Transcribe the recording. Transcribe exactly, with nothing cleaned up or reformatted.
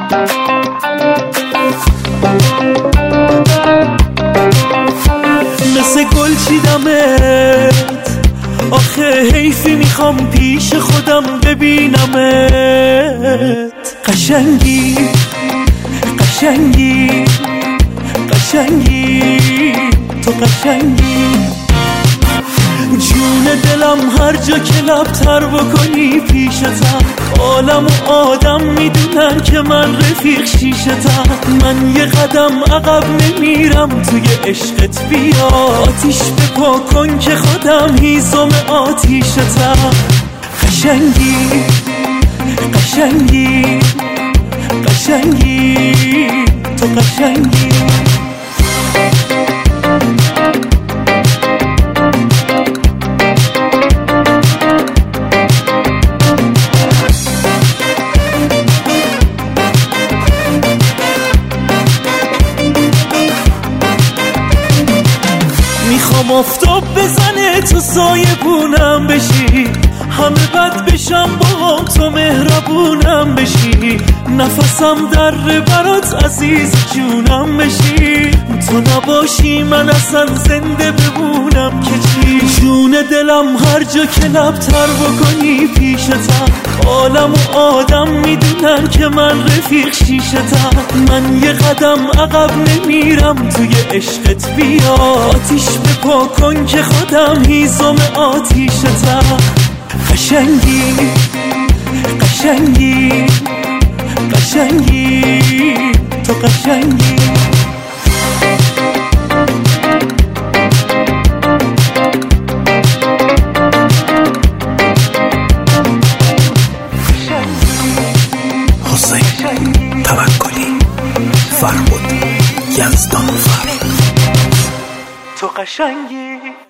مثل گل چیدمت، آخه حیفی میخوام پیش خودم ببینمت. قشنگی قشنگی قشنگی تو قشنگی، جون دلم هر جا که لبتر بکنی پیشتم. عالم و آدم میدونن که من رفیق شیشتم. من یه قدم عقب نمیرم توی عشقت، بیا آتیش بپا کن که خودم هیزم آتیشتم. قشنگی قشنگی قشنگی تو قشنگی. میخوام آفتاب بزنه تو سایه بونم بشی، همه بد بشم با تو مهربونم بشی. نفسم در برات عزیز جونم بشی، تو نباشی من اصلا زنده بمونم که چی. جون دلم هر جا که لبتر بکنی پیشتم. عالم و آدم میدونن که من رفیق شیشتم. من یه قدم عقب نمیرم توی عشقت، بیا آتیش بپا کن که خودم هیزم آتیشتم. قشنگی قشنگی قشنگی تو قشنگی. حسین توکلی، فرهاد یزدانفر، تو قشنگی.